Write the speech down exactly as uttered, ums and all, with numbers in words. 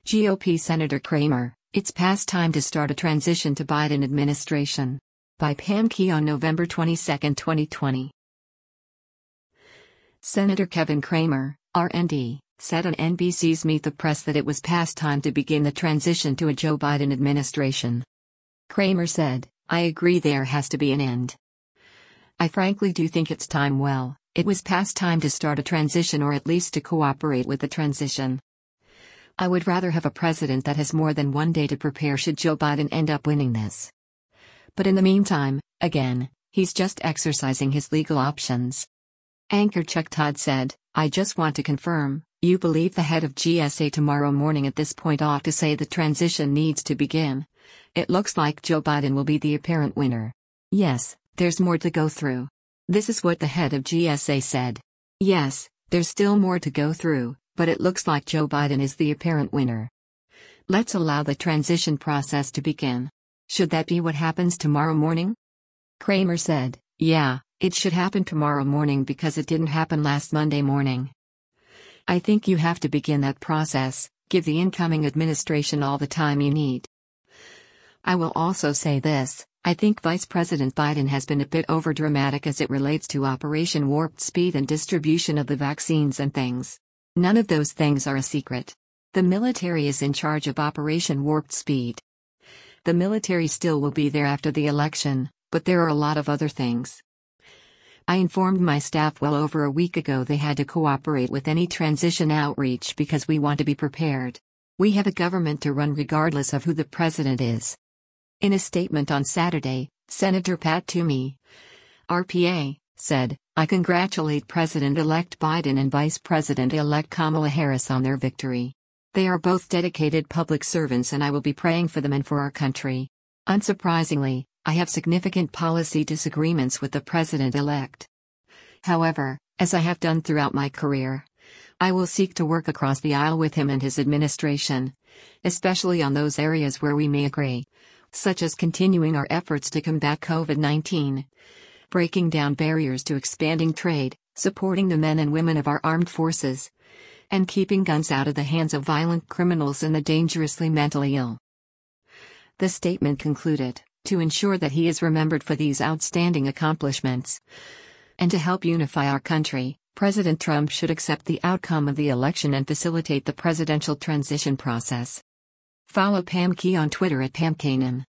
G O P Senator Kramer, it's past time to start a transition to Biden administration. By Pam Key on November twenty-second, twenty twenty. Senator Kevin Kramer, R and D, said on N B C's Meet the Press that it was past time to begin the transition to a Joe Biden administration. Kramer said, "I agree there has to be an end. I frankly do think it's time well, it was past time to start a transition or at least to cooperate with the transition. I would rather have a president that has more than one day to prepare should Joe Biden end up winning this. But in the meantime, again, he's just exercising his legal options." Anchor Chuck Todd said, "I just want to confirm, you believe the head of G S A tomorrow morning at this point ought to say the transition needs to begin. It looks like Joe Biden will be the apparent winner. Yes, there's more to go through." This is what the head of G S A said. "Yes, there's still more to go through, but it looks like Joe Biden is the apparent winner. Let's allow the transition process to begin. Should that be what happens tomorrow morning?" Kramer said, "Yeah, it should happen tomorrow morning because it didn't happen last Monday morning. I think you have to begin that process, give the incoming administration all the time you need. I will also say this, I think Vice President Biden has been a bit overdramatic as it relates to Operation Warp Speed and distribution of the vaccines and things. None of those things are a secret. The military is in charge of Operation Warp Speed. The military still will be there after the election, but there are a lot of other things. I informed my staff well over a week ago they had to cooperate with any transition outreach because we want to be prepared. We have a government to run regardless of who the president is." In a statement on Saturday, Senator Pat Toomey, R P A, said, "I congratulate President-elect Biden and Vice President-elect Kamala Harris on their victory. They are both dedicated public servants and I will be praying for them and for our country. Unsurprisingly, I have significant policy disagreements with the president-elect. However, as I have done throughout my career, I will seek to work across the aisle with him and his administration, especially on those areas where we may agree, such as continuing our efforts to combat COVID nineteen, breaking down barriers to expanding trade, supporting the men and women of our armed forces, and keeping guns out of the hands of violent criminals and the dangerously mentally ill." The statement concluded, "To ensure that he is remembered for these outstanding accomplishments, and to help unify our country, President Trump should accept the outcome of the election and facilitate the presidential transition process." Follow Pam Key on Twitter at Pam Kanan.